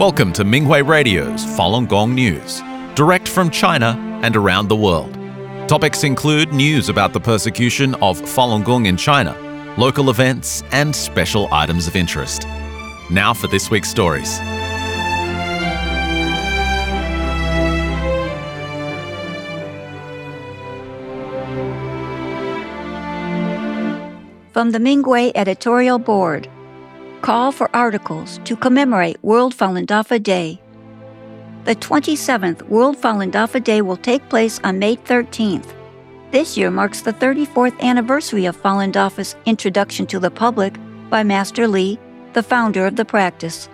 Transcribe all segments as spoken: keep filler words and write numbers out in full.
Welcome to Minghui Radio's Falun Gong News, direct from China and around the world. Topics include news about the persecution of Falun Gong in China, local events, and special items of interest. Now for this week's stories. From the Minghui Editorial Board, call for articles to commemorate World Falun Dafa Day. The twenty-seventh World Falun Dafa Day will take place on May thirteenth. This year marks the thirty-fourth anniversary of Falun Dafa's introduction to the public by Master Li, the founder of the practice.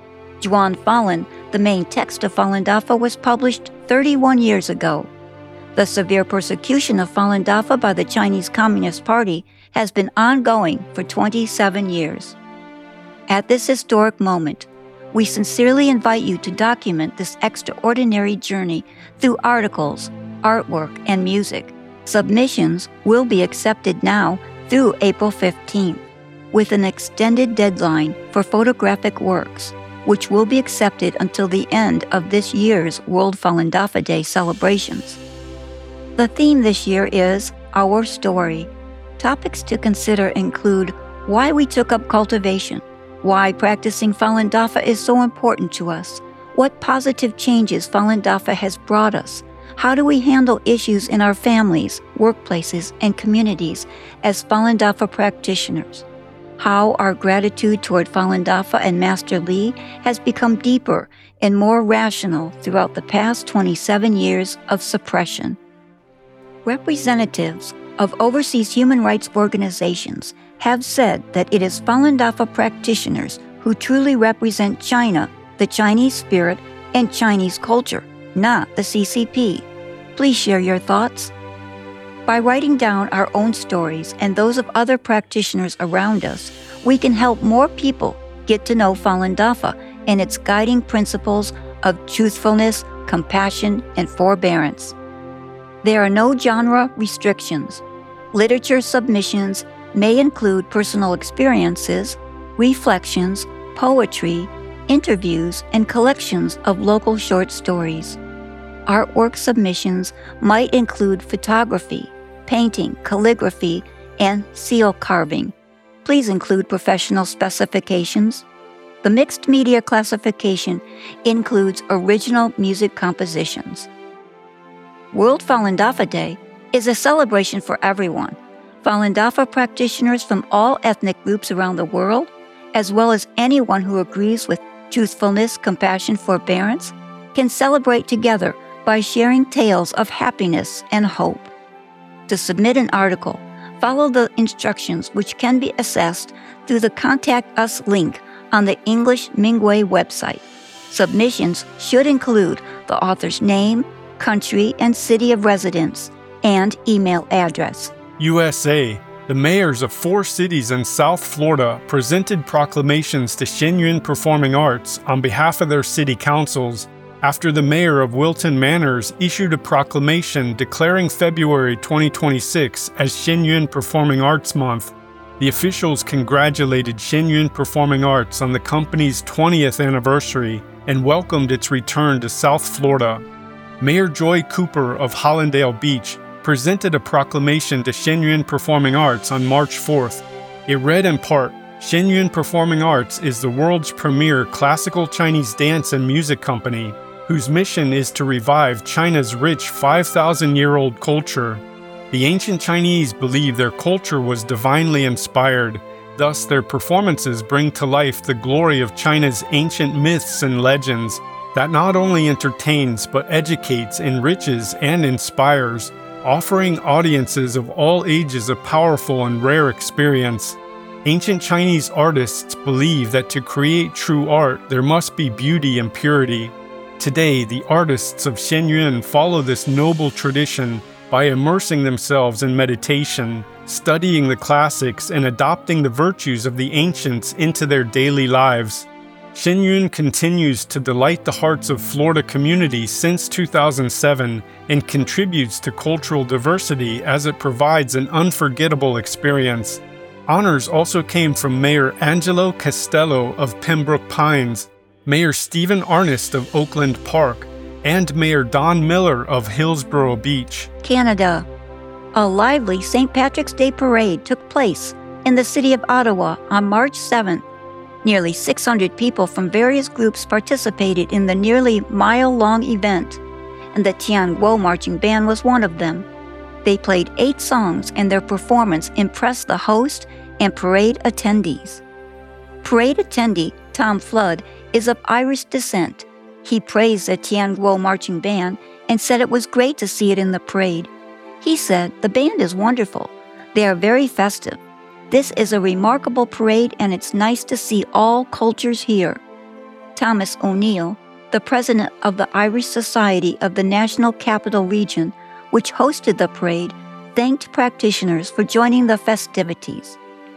Zhuan Falun, the main text of Falun Dafa, was published thirty-one years ago. The severe persecution of Falun Dafa by the Chinese Communist Party has been ongoing for twenty-seven years. At this historic moment, we sincerely invite you to document this extraordinary journey through articles, artwork, and music. Submissions will be accepted now through April fifteenth, with an extended deadline for photographic works, which will be accepted until the end of this year's World Falun Dafa Day celebrations. The theme this year is Our Story. Topics to consider include why we took up cultivation, why practicing Falun Dafa is so important to us, what positive changes Falun Dafa has brought us, how do we handle issues in our families, workplaces, and communities as Falun Dafa practitioners, how our gratitude toward Falun Dafa and Master Li has become deeper and more rational throughout the past twenty-seven years of suppression. Representatives of overseas human rights organizations have said that it is Falun Dafa practitioners who truly represent China, the Chinese spirit, and Chinese culture, not the C C P. Please share your thoughts. By writing down our own stories and those of other practitioners around us, we can help more people get to know Falun Dafa and its guiding principles of truthfulness, compassion, and forbearance. There are no genre restrictions. Literature submissions may include personal experiences, reflections, poetry, interviews, and collections of local short stories. Artwork submissions might include photography, painting, calligraphy, and seal carving. Please include professional specifications. The mixed media classification includes original music compositions. World Falun Dafa Day is a celebration for everyone. Falun Dafa practitioners from all ethnic groups around the world, as well as anyone who agrees with truthfulness, compassion, forbearance, can celebrate together by sharing tales of happiness and hope. To submit an article, follow the instructions which can be accessed through the Contact Us link on the English Minghui website. Submissions should include the author's name, country and city of residence, and email address. U S A, the mayors of four cities in South Florida presented proclamations to Shenyun Performing Arts on behalf of their city councils after the mayor of Wilton Manors issued a proclamation declaring February twenty twenty-six as Shenyun Performing Arts Month. The officials congratulated Shenyun Performing Arts on the company's twentieth anniversary and welcomed its return to South Florida. Mayor Joy Cooper of Hollandale Beach presented a proclamation to Shenyun Performing Arts on March fourth. It read in part, Shenyun Performing Arts is the world's premier classical Chinese dance and music company, whose mission is to revive China's rich five thousand year old culture. The ancient Chinese believe their culture was divinely inspired, thus their performances bring to life the glory of China's ancient myths and legends that not only entertains but educates, enriches, and inspires, offering audiences of all ages a powerful and rare experience. Ancient Chinese artists believe that to create true art, there must be beauty and purity. Today, the artists of Shenyun follow this noble tradition by immersing themselves in meditation, studying the classics, and adopting the virtues of the ancients into their daily lives. Shenyun continues to delight the hearts of Florida communities since two thousand seven and contributes to cultural diversity as it provides an unforgettable experience. Honors also came from Mayor Angelo Castello of Pembroke Pines, Mayor Stephen Arnest of Oakland Park, and Mayor Don Miller of Hillsborough Beach. Canada. A lively Saint Patrick's Day parade took place in the city of Ottawa on March seventh. Nearly six hundred people from various groups participated in the nearly mile-long event, and the Tianguo Marching Band was one of them. They played eight songs, and their performance impressed the host and parade attendees. Parade attendee Tom Flood is of Irish descent. He praised the Tianguo Marching Band and said it was great to see it in the parade. He said, "The band is wonderful. They are very festive. This is a remarkable parade, and it's nice to see all cultures here." Thomas O'Neill, the president of the Irish Society of the National Capital Region, which hosted the parade, thanked practitioners for joining the festivities.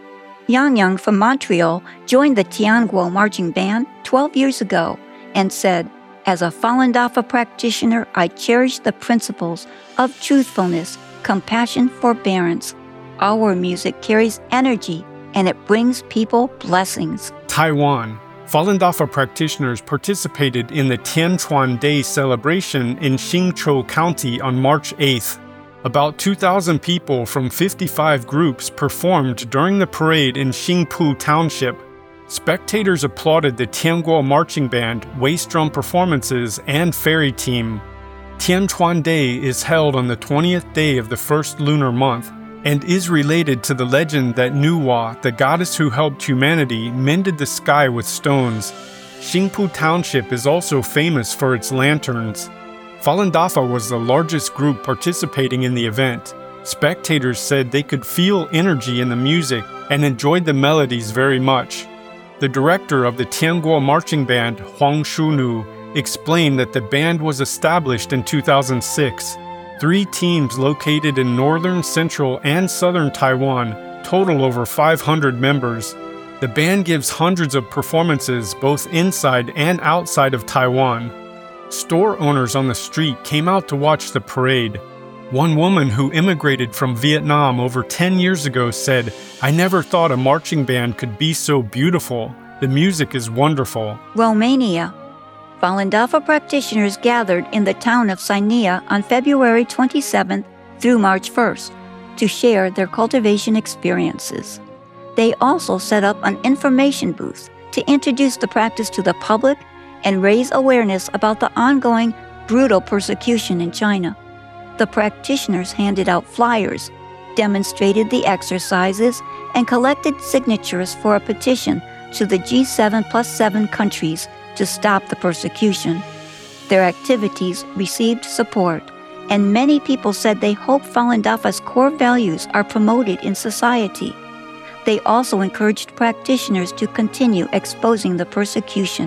Yang Yang from Montreal joined the Tianguo Marching Band twelve years ago and said, "As a Falun Dafa practitioner, I cherish the principles of truthfulness, compassion, forbearance. Our music carries energy, and it brings people blessings." Taiwan. Falun Dafa practitioners participated in the Tianchuan Day celebration in Xingchou County on March eighth. About two thousand people from fifty-five groups performed during the parade in Xingpu Township. Spectators applauded the Tianguo Marching Band, waist drum performances, and fairy team. Tianchuan Day is held on the twentieth day of the first lunar month and is related to the legend that Nuwa, the goddess who helped humanity, mended the sky with stones. Xingpu Township is also famous for its lanterns. Falun Dafa was the largest group participating in the event. Spectators said they could feel energy in the music and enjoyed the melodies very much. The director of the Tianguo Marching Band, Huang Shunu, explained that the band was established in two thousand six. Three teams located in northern, central, and southern Taiwan total over five hundred members. The band gives hundreds of performances both inside and outside of Taiwan. Store owners on the street came out to watch the parade. One woman who immigrated from Vietnam over ten years ago said, "I never thought a marching band could be so beautiful. The music is wonderful." Romania. Falun Dafa practitioners gathered in the town of Sainia on February twenty-seventh through March first to share their cultivation experiences. They also set up an information booth to introduce the practice to the public and raise awareness about the ongoing brutal persecution in China. The practitioners handed out flyers, demonstrated the exercises, and collected signatures for a petition to the G seven plus seven countries to stop the persecution. Their activities received support, and many people said they hope Falun Dafa's core values are promoted in society. They also encouraged practitioners to continue exposing the persecution.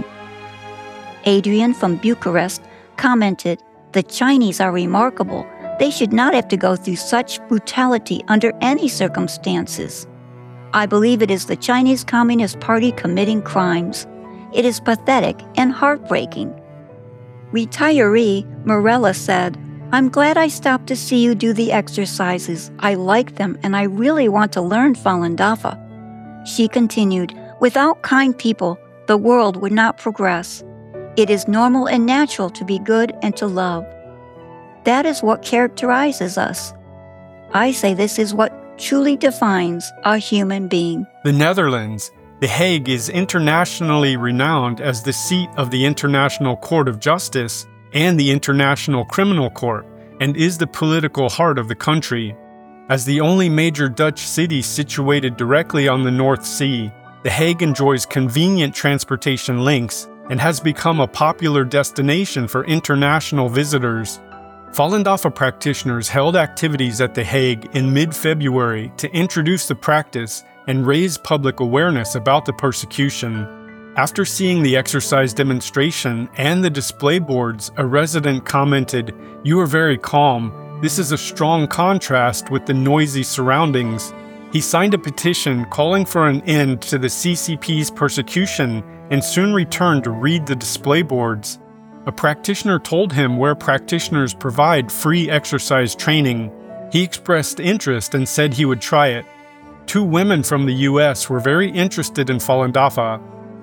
Adrian from Bucharest commented, "The Chinese are remarkable. They should not have to go through such brutality under any circumstances. I believe it is the Chinese Communist Party committing crimes. It is pathetic and heartbreaking." Retiree Morella said, "I'm glad I stopped to see you do the exercises. I like them and I really want to learn Falun Dafa." She continued, "Without kind people, the world would not progress. It is normal and natural to be good and to love. That is what characterizes us. I say this is what truly defines a human being." The Netherlands. The Hague is internationally renowned as the seat of the International Court of Justice and the International Criminal Court, and is the political heart of the country. As the only major Dutch city situated directly on the North Sea, The Hague enjoys convenient transportation links and has become a popular destination for international visitors. Falun Dafa practitioners held activities at The Hague in mid-February to introduce the practice and raise public awareness about the persecution. After seeing the exercise demonstration and the display boards, a resident commented, "You are very calm. This is a strong contrast with the noisy surroundings." He signed a petition calling for an end to the C C P's persecution and soon returned to read the display boards. A practitioner told him where practitioners provide free exercise training. He expressed interest and said he would try it. Two women from the U S were very interested in Falun Dafa.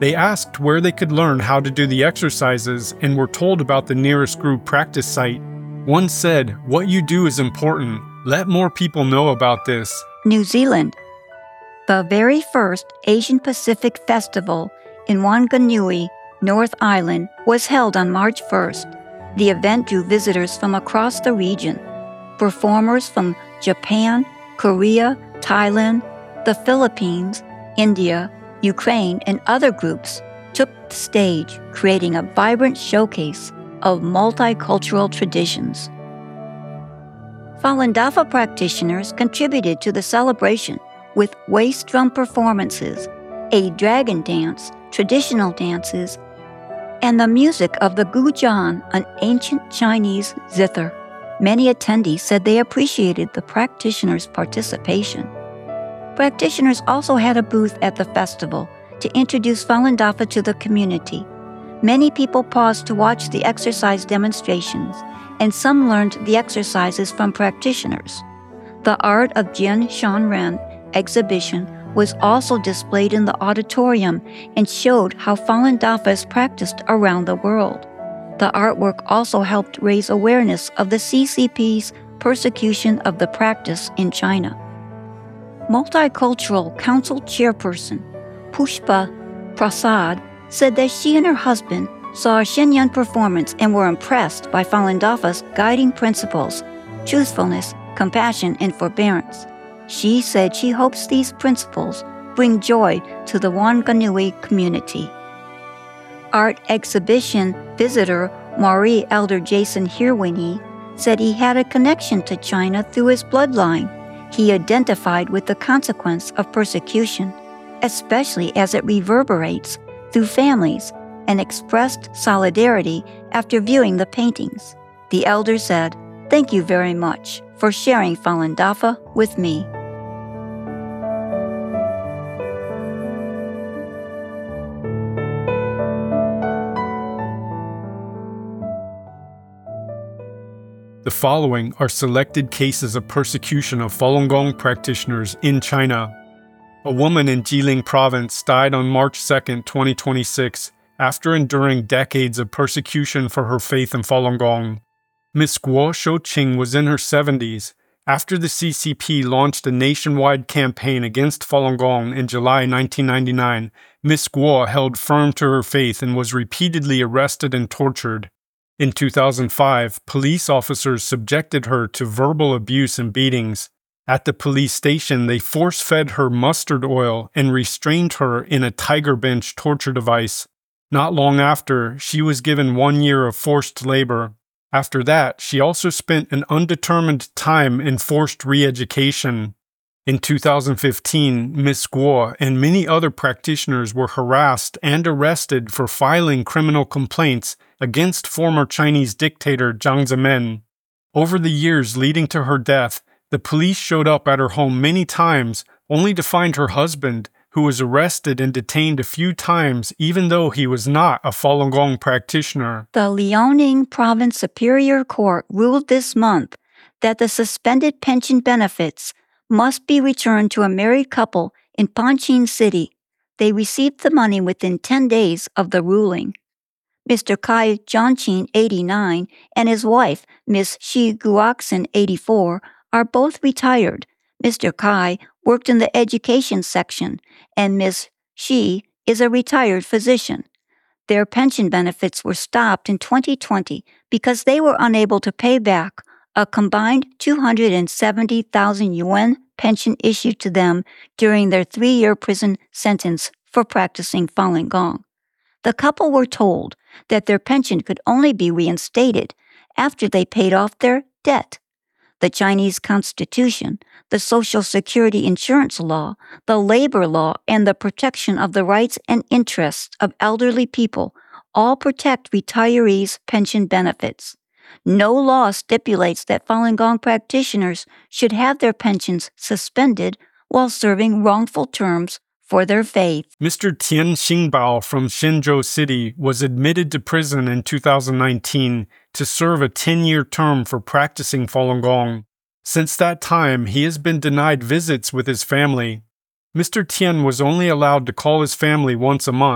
They asked where they could learn how to do the exercises and were told about the nearest group practice site. One said, "What you do is important. Let more people know about this." New Zealand. The very first Asian Pacific Festival in Wanganui, North Island, was held on March first. The event drew visitors from across the region. Performers from Japan, Korea, Thailand, the Philippines, India, Ukraine, and other groups took the stage, creating a vibrant showcase of multicultural traditions. Falun Dafa practitioners contributed to the celebration with waist drum performances, a dragon dance, traditional dances, and the music of the guzheng, an ancient Chinese zither. Many attendees said they appreciated the practitioners' participation. Practitioners also had a booth at the festival to introduce Falun Dafa to the community. Many people paused to watch the exercise demonstrations, and some learned the exercises from practitioners. The Art of Jian Shanren exhibition was also displayed in the auditorium and showed how Falun Dafa is practiced around the world. The artwork also helped raise awareness of the C C P's persecution of the practice in China. Multicultural Council Chairperson Pushpa Prasad said that she and her husband saw a Shenyang performance and were impressed by Falun Dafa's guiding principles, truthfulness, compassion, and forbearance. She said she hopes these principles bring joy to the Wanganui community. Art exhibition visitor Maori elder Jason Hirwini said he had a connection to China through his bloodline. He identified with the consequence of persecution, especially as it reverberates through families, and expressed solidarity after viewing the paintings. The elder said, "Thank you very much for sharing Falun Dafa with me." The following are selected cases of persecution of Falun Gong practitioners in China. A woman in Jilin Province died on March second, twenty twenty-six, after enduring decades of persecution for her faith in Falun Gong. Miss Guo Shouqing was in her seventies after the C C P launched a nationwide campaign against Falun Gong in July nineteen ninety-nine. Miss Guo held firm to her faith and was repeatedly arrested and tortured. In two thousand five, police officers subjected her to verbal abuse and beatings. At the police station, they force-fed her mustard oil and restrained her in a tiger bench torture device. Not long after, she was given one year of forced labor. After that, she also spent an undetermined time in forced re-education. In two thousand fifteen, Miss Guo and many other practitioners were harassed and arrested for filing criminal complaints against former Chinese dictator Jiang Zemin. Over the years leading to her death, the police showed up at her home many times, only to find her husband, who was arrested and detained a few times even though he was not a Falun Gong practitioner. The Liaoning Province Superior Court ruled this month that the suspended pension benefits must be returned to a married couple in Panjin City. They received the money within ten days of the ruling. Mister Kai Jianqin, eighty-nine, and his wife, Miss Shi Guoxin, eighty-four, are both retired. Mister Kai worked in the education section, and Miss Shi is a retired physician. Their pension benefits were stopped in twenty twenty because they were unable to pay back a combined two hundred seventy thousand yuan pension issued to them during their three-year prison sentence for practicing Falun Gong. The couple were told that their pension could only be reinstated after they paid off their debt. The Chinese Constitution, the Social Security Insurance Law, the Labor Law, and the protection of the rights and interests of elderly people all protect retirees' pension benefits. No law stipulates that Falun Gong practitioners should have their pensions suspended while serving wrongful terms for their faith. Mister Tian Xingbao from Shenzhou City was admitted to prison in two thousand nineteen to serve a ten-year term for practicing Falun Gong. Since that time, he has been denied visits with his family. Mister Tian was only allowed to call his family once a month.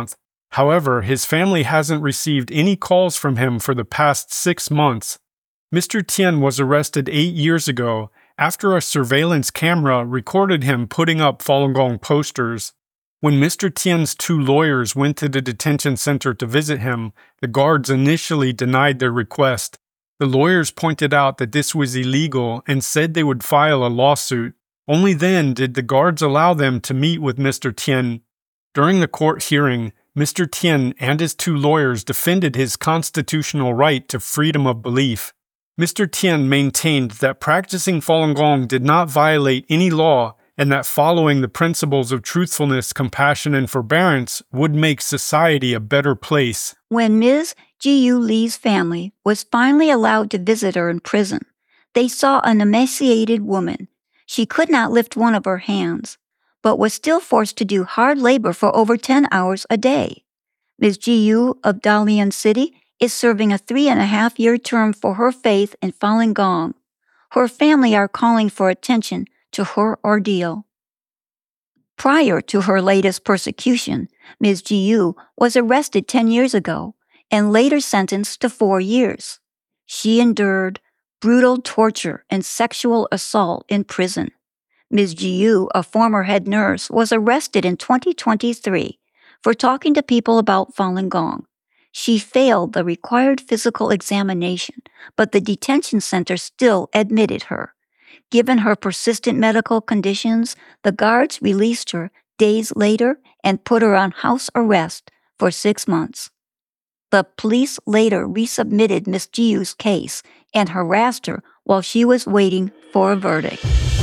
However, his family hasn't received any calls from him for the past six months. Mister Tian was arrested eight years ago after a surveillance camera recorded him putting up Falun Gong posters. When Mister Tian's two lawyers went to the detention center to visit him, the guards initially denied their request. The lawyers pointed out that this was illegal and said they would file a lawsuit. Only then did the guards allow them to meet with Mister Tian. During the court hearing, Mister Tian and his two lawyers defended his constitutional right to freedom of belief. Mister Tian maintained that practicing Falun Gong did not violate any law and that following the principles of truthfulness, compassion, and forbearance would make society a better place. When Miz Jiu Li's family was finally allowed to visit her in prison, they saw an emaciated woman. She could not lift one of her hands, but was still forced to do hard labor for over ten hours a day. Miz Jiu of Dalian City is serving a three and a half year term for her faith in Falun Gong. Her family are calling for attention to her ordeal. Prior to her latest persecution, Miz Jiu was arrested ten years ago and later sentenced to four years. She endured brutal torture and sexual assault in prison. Miz Jiu, a former head nurse, was arrested in twenty twenty-three for talking to people about Falun Gong. She failed the required physical examination, but the detention center still admitted her. Given her persistent medical conditions, the guards released her days later and put her on house arrest for six months. The police later resubmitted Miz Jiu's case and harassed her while she was waiting for a verdict.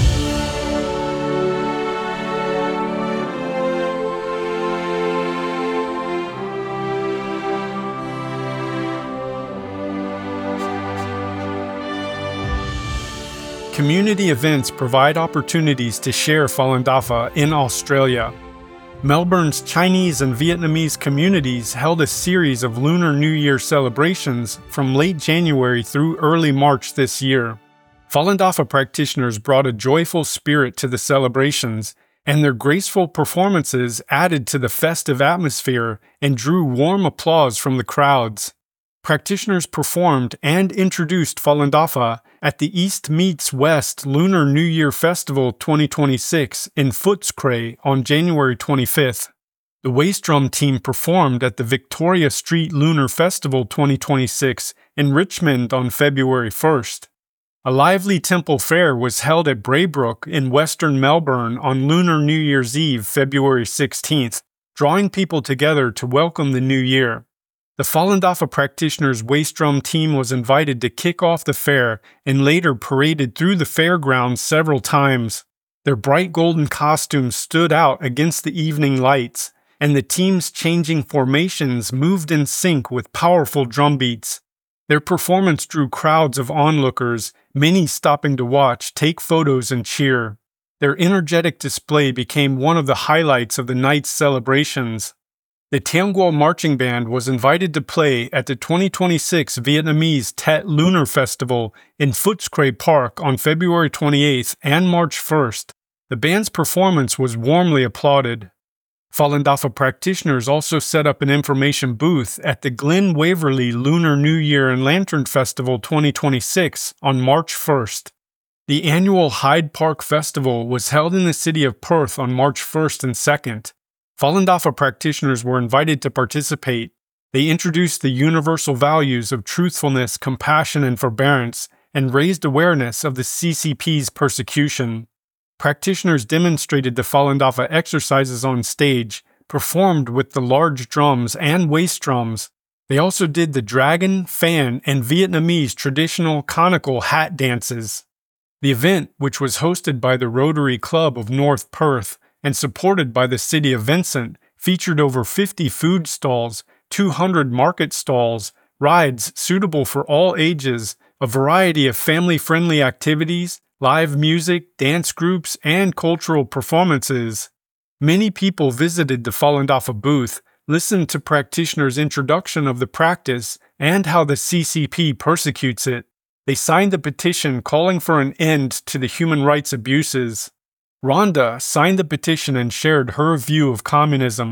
Community events provide opportunities to share Falun Dafa in Australia. Melbourne's Chinese and Vietnamese communities held a series of Lunar New Year celebrations from late January through early March this year. Falun Dafa practitioners brought a joyful spirit to the celebrations, and their graceful performances added to the festive atmosphere and drew warm applause from the crowds. Practitioners performed and introduced Falun Dafa at the East Meets West Lunar New Year Festival twenty twenty-six in Footscray on January twenty-fifth. The Waistdrum team performed at the Victoria Street Lunar Festival twenty twenty-six in Richmond on February first. A lively temple fair was held at Braybrook in western Melbourne on Lunar New Year's Eve, February sixteenth, drawing people together to welcome the new year. The Falun Dafa practitioners' Waistdrum team was invited to kick off the fair and later paraded through the fairgrounds several times. Their bright golden costumes stood out against the evening lights, and the team's changing formations moved in sync with powerful drum beats. Their performance drew crowds of onlookers, many stopping to watch, take photos, and cheer. Their energetic display became one of the highlights of the night's celebrations. The Tianguo Marching Band was invited to play at the twenty twenty-six Vietnamese Tet Lunar Festival in Footscray Park on February twenty-eighth and March first. The band's performance was warmly applauded. Falun Dafa practitioners also set up an information booth at the Glen Waverley Lunar New Year and Lantern Festival twenty twenty-six on March first. The annual Hyde Park Festival was held in the city of Perth on March first and second. Falun Dafa practitioners were invited to participate. They introduced the universal values of truthfulness, compassion, and forbearance, and raised awareness of the C C P's persecution. Practitioners demonstrated the Falun Dafa exercises on stage, performed with the large drums and waist drums. They also did the dragon, fan, and Vietnamese traditional conical hat dances. The event, which was hosted by the Rotary Club of North Perth, and supported by the City of Vincent, featured over fifty food stalls, two hundred market stalls, rides suitable for all ages, a variety of family-friendly activities, live music, dance groups, and cultural performances. Many people visited the Falun Dafa booth, listened to practitioners' introduction of the practice and how the C C P persecutes it. They signed a petition calling for an end to the human rights abuses. Rhonda signed the petition and shared her view of communism.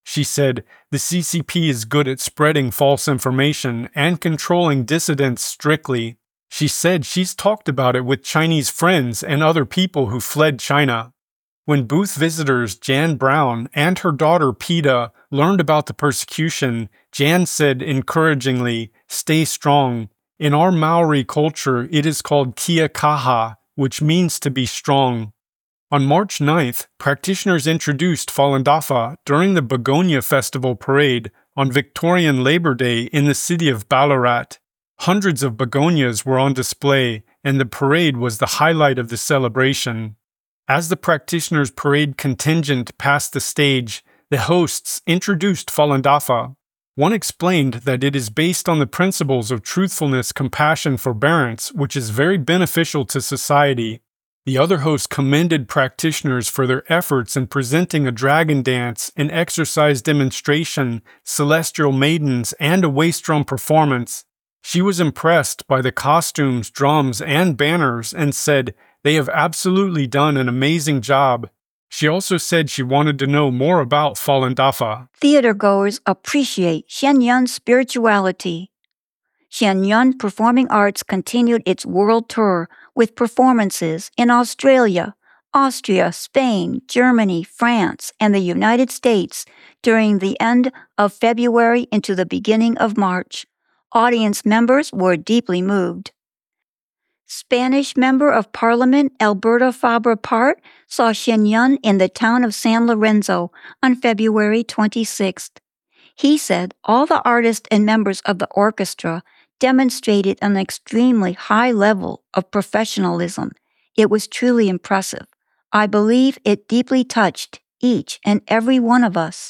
She said, the C C P is good at spreading false information and controlling dissidents strictly. She said she's talked about it with Chinese friends and other people who fled China. When booth visitors Jan Brown and her daughter Peta learned about the persecution, Jan said encouragingly, "Stay strong. In our Maori culture, it is called kia kaha, which means to be strong." On March ninth, practitioners introduced Falun Dafa during the Begonia Festival parade on Victorian Labor Day in the city of Ballarat. Hundreds of begonias were on display, and the parade was the highlight of the celebration. As the practitioners' parade contingent passed the stage, the hosts introduced Falun Dafa. One explained that it is based on the principles of truthfulness, compassion, forbearance, which is very beneficial to society. The other host commended practitioners for their efforts in presenting a dragon dance, an exercise demonstration, celestial maidens, and a waist drum performance. She was impressed by the costumes, drums, and banners and said, "They have absolutely done an amazing job." She also said she wanted to know more about Falun Dafa. Theatergoers appreciate Shenyun's spirituality. Shenyun Performing Arts continued its world tour with performances in Australia, Austria, Spain, Germany, France, and the United States during the end of February into the beginning of March. Audience members were deeply moved. Spanish Member of Parliament Alberto Fabra Part saw Shenyun in the town of San Lorenzo on February twenty-sixth. He said all the artists and members of the orchestra demonstrated an extremely high level of professionalism. It was truly impressive. I believe it deeply touched each and every one of us.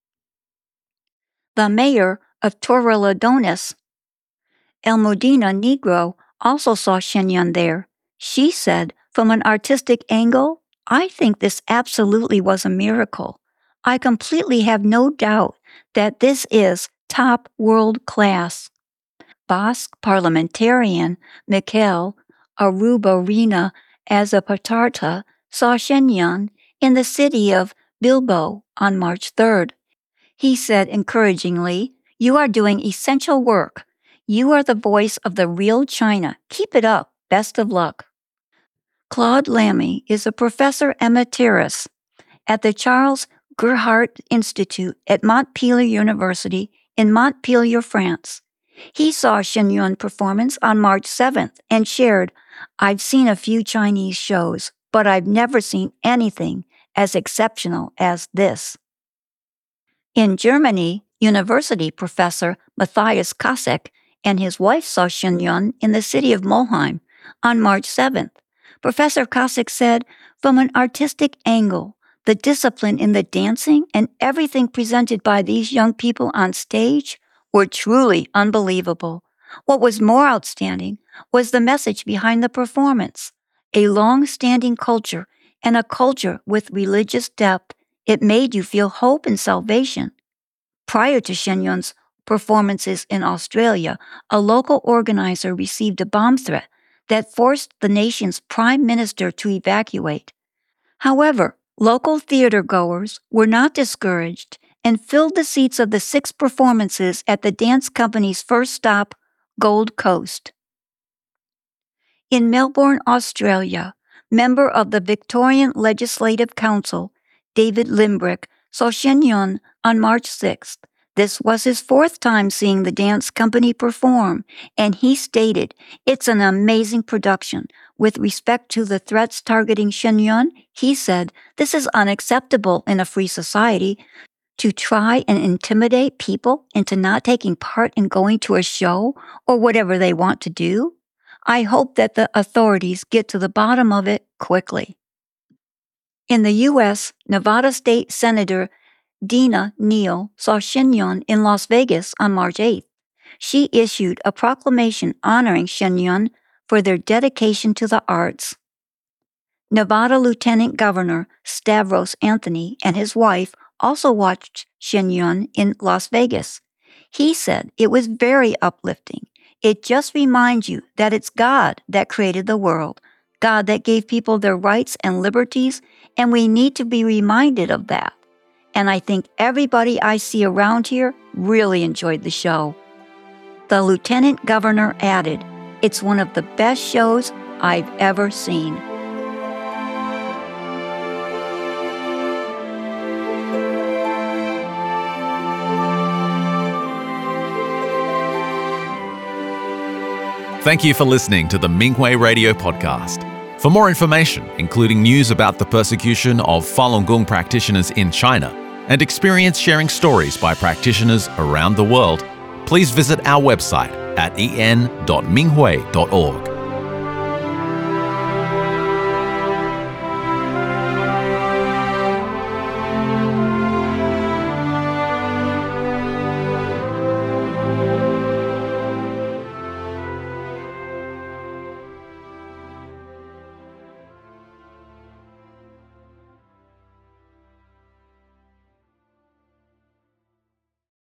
The mayor of Torrelodones, Elmudina Negro, also saw Shenyun there. She said, from an artistic angle, I think this absolutely was a miracle. I completely have no doubt that this is top world class. Basque parliamentarian Mikel Arubarina Azapatarta saw Shenyun in the city of Bilbo on March third. He said encouragingly, "You are doing essential work. You are the voice of the real China. Keep it up. Best of luck." Claude Lamy is a professor emeritus at the Charles Gerhardt Institute at Montpellier University in Montpellier, France. He saw Shenyun performance on March seventh and shared, "I've seen a few Chinese shows, but I've never seen anything as exceptional as this." In Germany, university professor Matthias Kasek and his wife saw Shenyun in the city of Mulheim on March seventh. Professor Kasek said, "From an artistic angle, the discipline in the dancing and everything presented by these young people on stage were truly unbelievable. What was more outstanding was the message behind the performance, a long-standing culture and a culture with religious depth. It made you feel hope and salvation." Prior to Shenyun's performances in Australia, a local organizer received a bomb threat that forced the nation's prime minister to evacuate. However, local theatergoers were not discouraged and filled the seats of the six performances at the dance company's first stop, Gold Coast. In Melbourne, Australia, member of the Victorian Legislative Council, David Limbrick, saw Shenyun on March sixth. This was his fourth time seeing the dance company perform, and he stated, "It's an amazing production. With respect to the threats targeting Shenyun," he said, "this is unacceptable in a free society. To try and intimidate people into not taking part in going to a show or whatever they want to do. I hope that the authorities get to the bottom of it quickly." In the U S, Nevada State Senator Dina Neal saw Shenyun in Las Vegas on March eighth. She issued a proclamation honoring Shenyun for their dedication to the arts. Nevada Lieutenant Governor Stavros Anthony and his wife also watched Shenyun in Las Vegas. He said it was very uplifting. It just reminds you that it's God that created the world, God that gave people their rights and liberties, and we need to be reminded of that. and I think everybody I see around here really enjoyed the show. The Lieutenant Governor added, "It's one of the best shows I've ever seen." Thank you for listening to the Minghui Radio Podcast. For more information, including news about the persecution of Falun Gong practitioners in China and experience sharing stories by practitioners around the world, please visit our website at en dot minghui dot org.